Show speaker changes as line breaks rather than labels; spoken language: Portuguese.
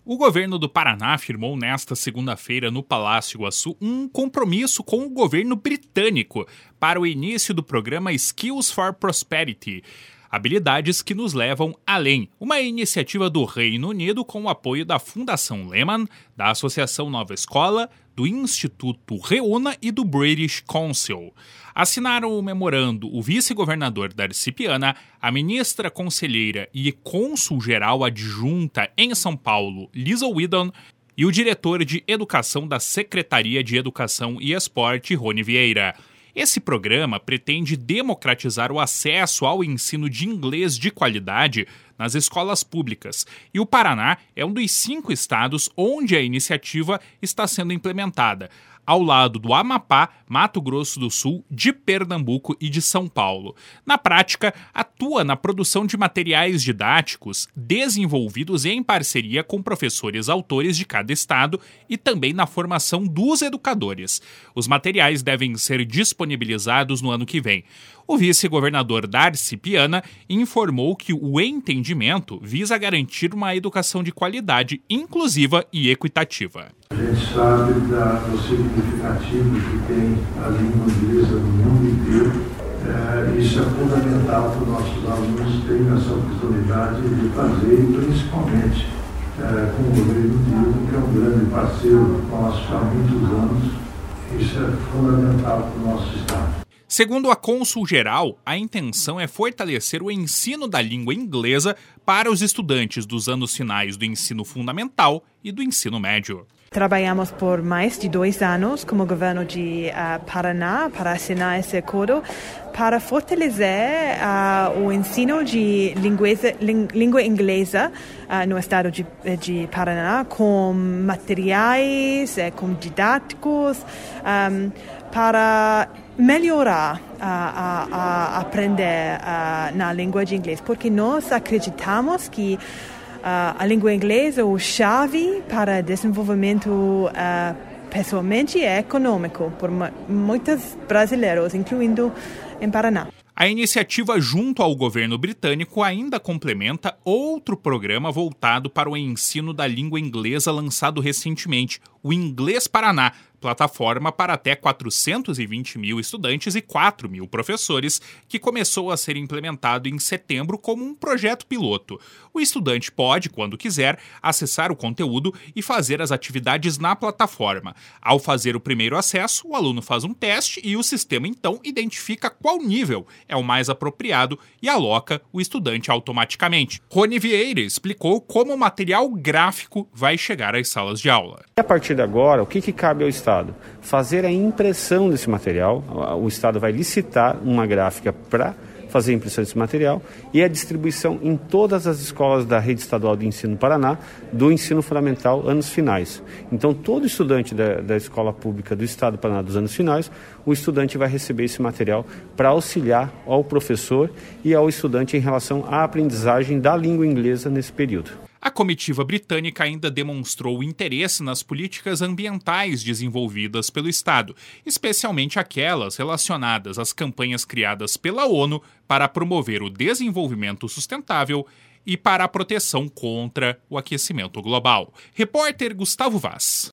O governo do Paraná firmou nesta segunda-feira no Palácio Iguaçu um compromisso com o governo britânico para o início do programa Skills for Prosperity, habilidades que nos levam além, uma iniciativa do Reino Unido com o apoio da Fundação Lehman, da Associação Nova Escola, do Instituto Reúna e do British Council. Assinaram o memorando o vice-governador Darcy Piana, a ministra conselheira e cônsul-geral adjunta em São Paulo, Lisa Weedon, e o diretor de Educação da Secretaria de Educação e Esporte, Rony Vieira. Esse programa pretende democratizar o acesso ao ensino de inglês de qualidade nas escolas públicas, e o Paraná é um dos 5 estados onde a iniciativa está sendo implementada, ao lado do Amapá, Mato Grosso do Sul, de Pernambuco e de São Paulo. Na prática, atua na produção de materiais didáticos desenvolvidos em parceria com professores autores de cada estado e também na formação dos educadores. Os materiais devem ser disponibilizados no ano que vem. O vice-governador Darcy Piana informou que o entendimento visa garantir uma educação de qualidade, inclusiva e equitativa.
A gente sabe do significativo que tem a língua inglesa no mundo inteiro. Isso é fundamental para os nossos alunos terem essa oportunidade de fazer, e principalmente com o governo unido, que é um grande parceiro nosso há muitos anos. Isso é fundamental para o nosso estado.
Segundo a cônsul-geral, a intenção é fortalecer o ensino da língua inglesa para os estudantes dos anos finais do ensino fundamental e do ensino médio.
Trabalhamos por mais de 2 anos como governo de Paraná para assinar esse acordo para fortalecer o ensino de língua inglesa no estado de Paraná com materiais, com didáticos, para melhorar a aprender na língua de inglês, porque nós acreditamos que a língua inglesa é a chave para desenvolvimento pessoalmente e econômico por muitos brasileiros, incluindo em Paraná.
A iniciativa junto ao governo britânico ainda complementa outro programa voltado para o ensino da língua inglesa lançado recentemente, o Inglês Paraná, plataforma para até 420 mil estudantes e 4 mil professores, que começou a ser implementado em setembro como um projeto piloto. O estudante pode, quando quiser, acessar o conteúdo e fazer as atividades na plataforma. Ao fazer o primeiro acesso, o aluno faz um teste e o sistema então identifica qual nível é o mais apropriado e aloca o estudante automaticamente. Rony Vieira explicou como o material gráfico vai chegar às salas de aula.
A partir de agora, o que cabe ao Estado? Fazer a impressão desse material. O Estado vai licitar uma gráfica para fazer a impressão desse material e a distribuição em todas as escolas da Rede Estadual de Ensino Paraná do ensino fundamental anos finais. Então, todo estudante da escola pública do Estado do Paraná dos anos finais, o estudante vai receber esse material para auxiliar ao professor e ao estudante em relação à aprendizagem da língua inglesa nesse período.
A comitiva britânica ainda demonstrou interesse nas políticas ambientais desenvolvidas pelo Estado, especialmente aquelas relacionadas às campanhas criadas pela ONU para promover o desenvolvimento sustentável e para a proteção contra o aquecimento global. Repórter Gustavo Vaz.